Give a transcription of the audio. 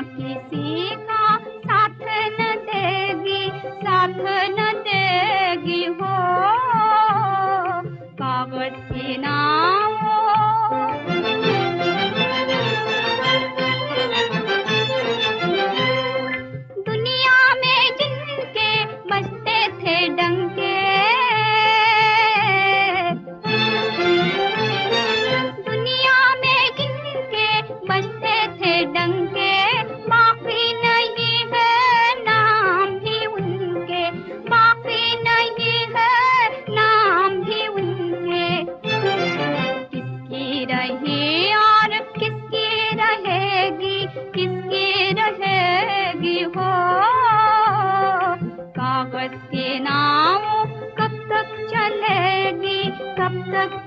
किसी का साथ न देगी, साथ न देगी हो कागज की नाव। दुनिया में जिनके बजते थे डंके, दुनिया में जिनके बजते थे डंके, बाकी नहीं है नाम भी उनके, बाकी नहीं है नाम भी उनके। किसकी रही और किसकी रहेगी, किसकी रहेगी हो कागज की नाव। कब तक चलेगी, कब तक